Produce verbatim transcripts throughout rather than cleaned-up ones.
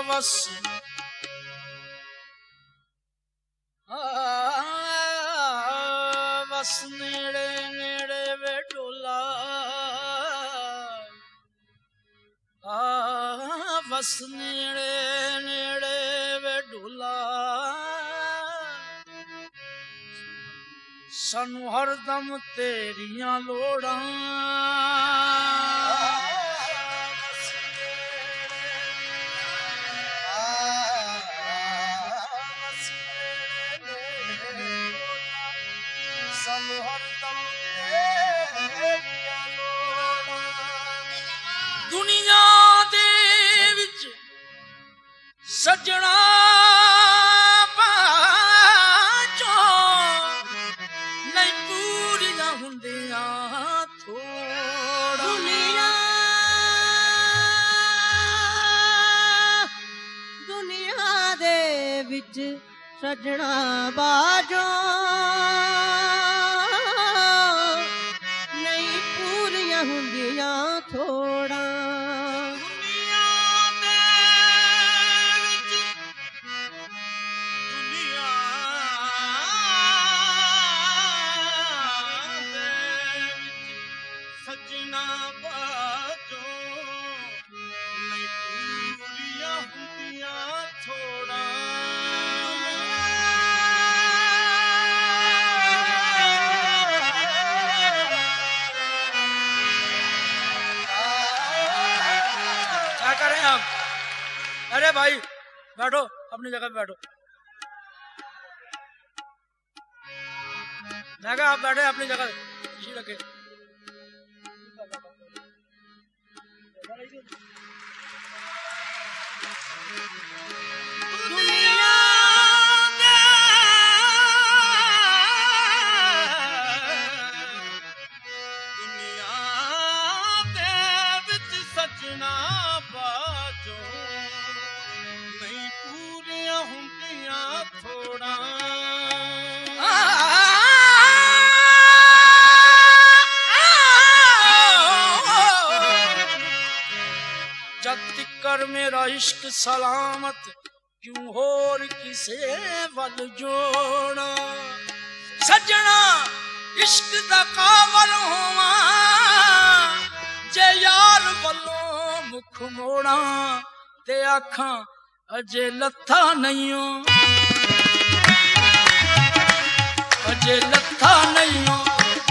ਵਸ ਵਸ ਨੇੜੇ ਨੇੜੇ ਵੇ ਢੋਲਾ ਆ ਵਸ ਨੇੜੇ ਨੇੜੇ ਵੇ ਢੋਲਾ ਸਾਨੂੰ ਹਰਦਮ ਤੇਰੀਆਂ ਲੋੜਾਂ ਦੁਨੀਆ ਦੇ ਵਿੱਚ ਸੱਜਣਾ ਬਾਝੋਂ ਨਹੀਂ ਪੂਰੀਆਂ ਹੁੰਦੀਆਂ ਥੋੜਾ ਦੁਨੀਆ ਦੁਨੀਆ ਦੇ ਵਿੱਚ ਸੱਜਣਾ ਬਾਝੋਂ ਨਹੀਂ ਪੂਰੀਆਂ ਹੁੰਦੀਆਂ ਥੋੜਾ करें आप? अरे भाई बैठो अपनी जगह पे बैठो। मैं कहा आप बैठे अपनी जगह इसी रखे। जब तिकर मेरा इश्क सलामत क्यों होर किसे वल जोड़ा सजना इश्क दा कावल होवा जे यार वलों मुख मोड़ा ते आखां अजे लथा नहीं हो अजे लथा नहीं हो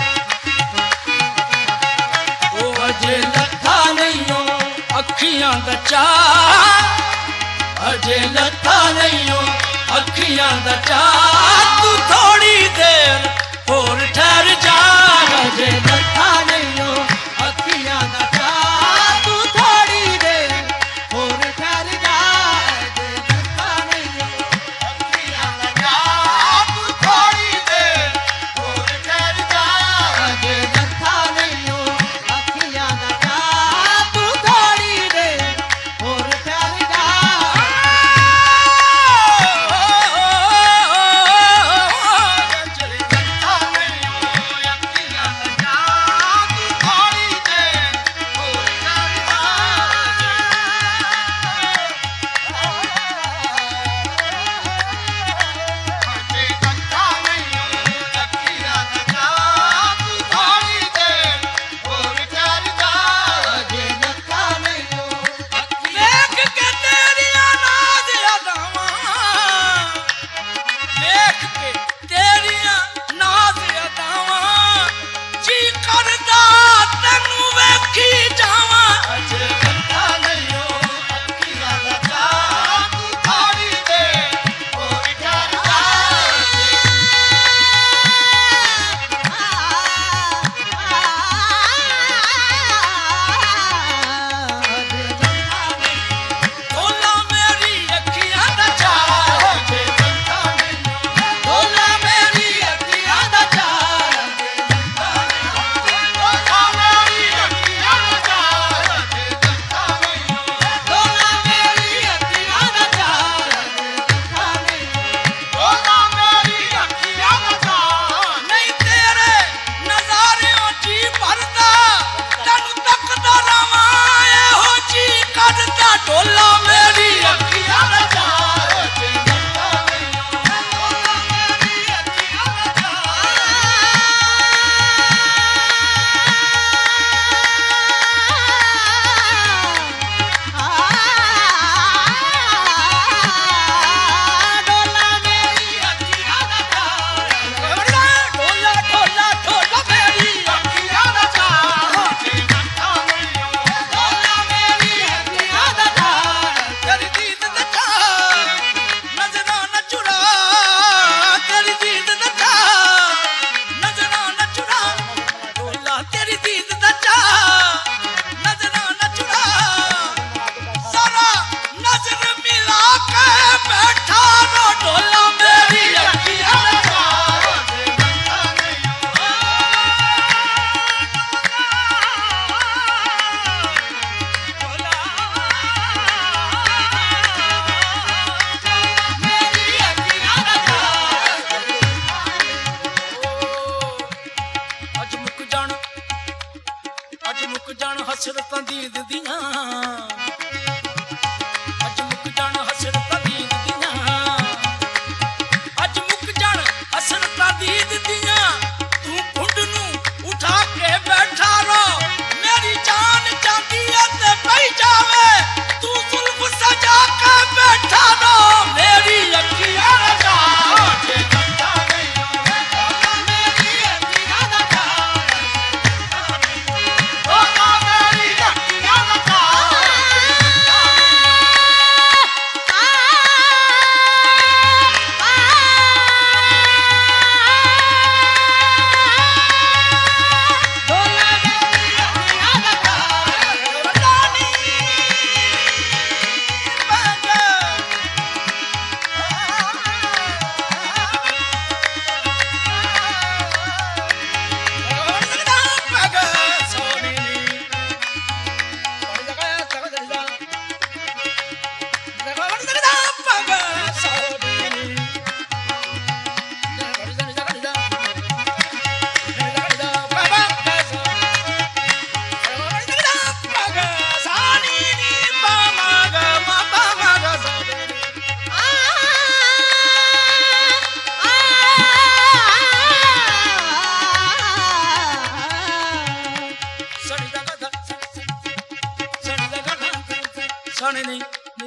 ओ अजे लथा नहीं हो अखियां दा चाह अजे लथा नहीं हो अखियां दा चाह तू थोड़ी देर होर ठहर जा अजे लथा नहीं हो अखियां दा चाह तू थोड़ी देर होर ठहर जा अजे लथा नहीं हो अखियां दा चाह तू थोड़ी देर होर ठहर जा अजे लथा नहीं हो अखियां दा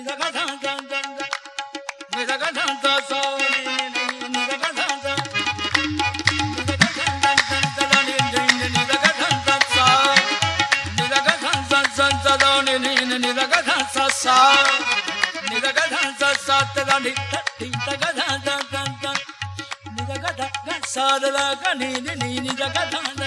Sa da da ga ni ni ni ni da ga da